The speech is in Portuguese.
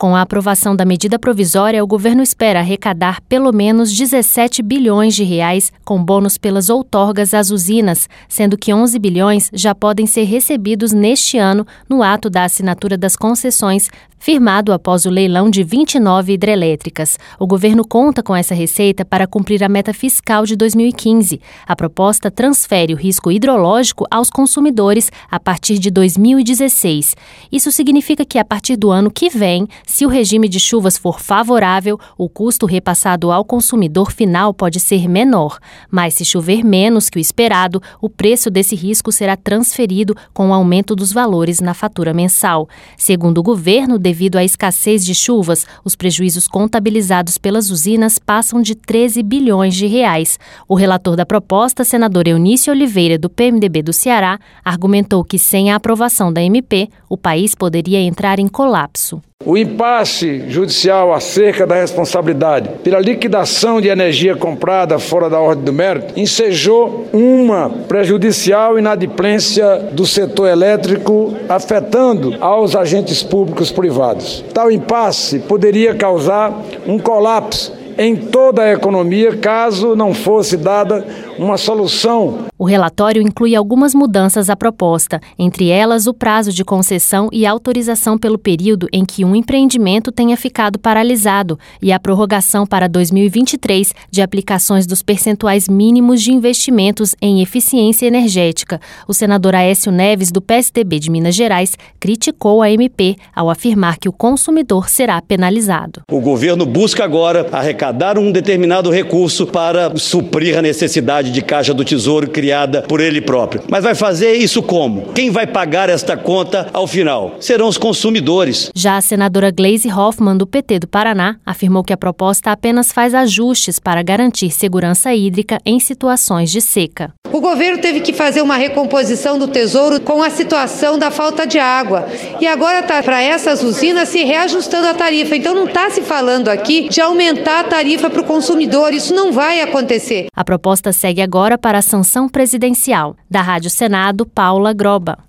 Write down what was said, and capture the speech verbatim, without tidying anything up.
Com a aprovação da medida provisória, o governo espera arrecadar pelo menos dezessete bilhões de reais com bônus pelas outorgas às usinas, sendo que onze bilhões já podem ser recebidos neste ano no ato da assinatura das concessões, firmado após o leilão de vinte e nove hidrelétricas. O governo conta com essa receita para cumprir a meta fiscal de dois mil e quinze. A proposta transfere o risco hidrológico aos consumidores a partir de dois mil e dezesseis. Isso significa que, a partir do ano que vem, se o regime de chuvas for favorável, o custo repassado ao consumidor final pode ser menor. Mas, se chover menos que o esperado, o preço desse risco será transferido com o aumento dos valores na fatura mensal. Segundo o governo, devido à escassez de chuvas, os prejuízos contabilizados pelas usinas passam de treze bilhões de reais. O relator da proposta, senador Eunício Oliveira, do P M D B do Ceará, argumentou que, sem a aprovação da M P, o país poderia entrar em colapso. O impasse judicial acerca da responsabilidade pela liquidação de energia comprada fora da ordem do mérito ensejou uma prejudicial inadimplência do setor elétrico, afetando aos agentes públicos privados. Tal impasse poderia causar um colapso em toda a economia, caso não fosse dada uma solução. O relatório inclui algumas mudanças à proposta, entre elas o prazo de concessão e autorização pelo período em que um empreendimento tenha ficado paralisado e a prorrogação para dois mil e vinte e três de aplicações dos percentuais mínimos de investimentos em eficiência energética. O senador Aécio Neves, do P S D B de Minas Gerais, criticou a M P ao afirmar que o consumidor será penalizado. O governo busca agora arrecadar um determinado recurso para suprir a necessidade de caixa do Tesouro criada por ele próprio. Mas vai fazer isso como? Quem vai pagar esta conta ao final? Serão os consumidores. Já a senadora Gleisi Hoffmann, do P T do Paraná, afirmou que a proposta apenas faz ajustes para garantir segurança hídrica em situações de seca. O governo teve que fazer uma recomposição do Tesouro com a situação da falta de água. E agora está para essas usinas se reajustando a tarifa. Então não está se falando aqui de aumentar a tarifa para o consumidor. Isso não vai acontecer. A proposta segue agora para a sanção presidencial. Da Rádio Senado, Paula Groba.